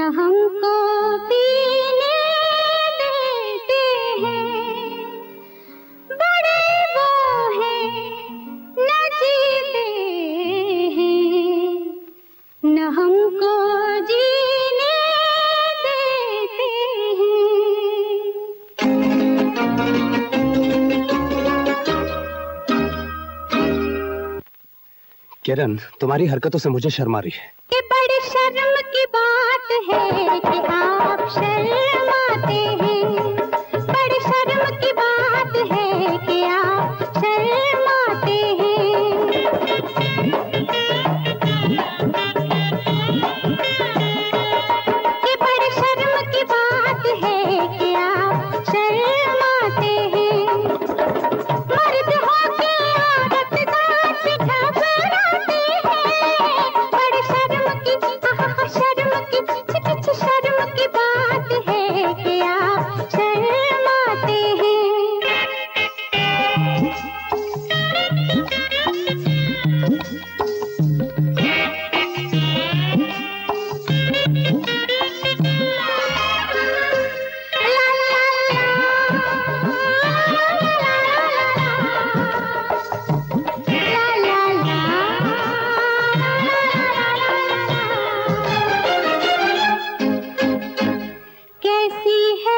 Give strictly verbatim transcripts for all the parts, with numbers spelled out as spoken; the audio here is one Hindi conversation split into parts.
हमको पीने देते हैं, बड़े वो हैं न जीते हैं, न हमको जीने देते हैं। किरण, तुम्हारी हरकतों से मुझे शर्म आ रही है। कि बड़ी शर्म की बात है कि आप शर्माते हैं, बड़ी शर्म की बात है कि आप शर्माते हैं। कि बड़ी शर्म की बात है कि आप शर्माते हैं, मर्द होके औरत दास घबराते हैं। बड़ी शर्म की शर्म की कुछ शर्म की बात है कि आप शर्माते हैं। कैसी है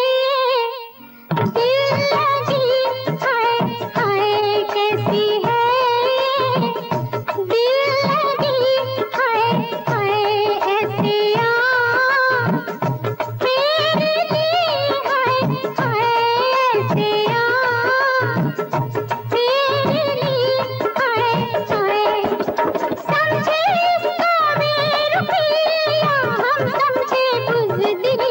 दिल लगी हाय हाय, कैसी है दिल लगी हाय हाय, ऐसे आ मेरे लिए हाय हाय, ऐसे आ मेरे लिए हाय हाय। समझे इसका बेरुखिया, हम समझे बुज़दिली,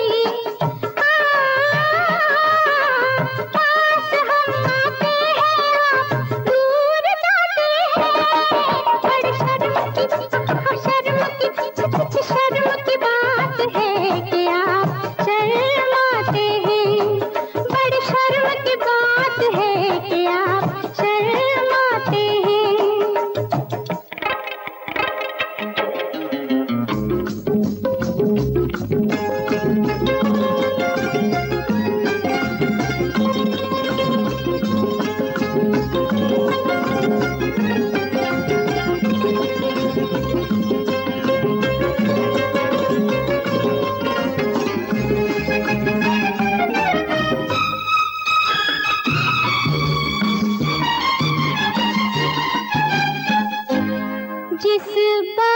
पास हम आते हैं दूर जाते हैं। बड़ी शर्म की शर्म की कुछ शर्म की बात है कि आप शर्माते हैं, बड़ी शर्म की बात है कि आप शर्माते हैं। जिस